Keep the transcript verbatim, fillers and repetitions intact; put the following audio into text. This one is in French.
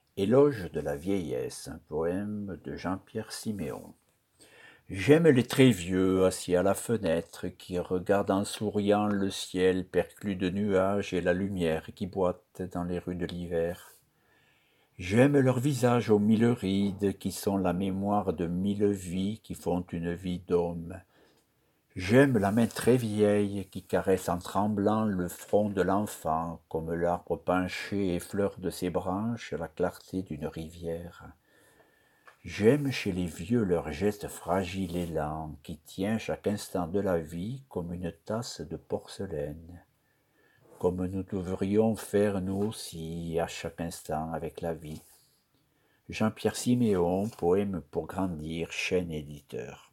Éloge de la vieillesse, un poème de Jean-Pierre Siméon. J'aime les très vieux assis à la fenêtre qui regardent en souriant le ciel perclus de nuages et la lumière qui boite dans les rues de l'hiver. J'aime leurs visages aux mille rides qui sont la mémoire de mille vies qui font une vie d'homme. J'aime la main très vieille qui caresse en tremblant le front de l'enfant, comme l'arbre penché effleure de ses branches la clarté d'une rivière. J'aime chez les vieux leur geste fragile et lent, qui tient chaque instant de la vie comme une tasse de porcelaine. Comme nous devrions faire nous aussi à chaque instant avec la vie. Jean-Pierre Siméon, poème pour grandir, chaîne éditeur.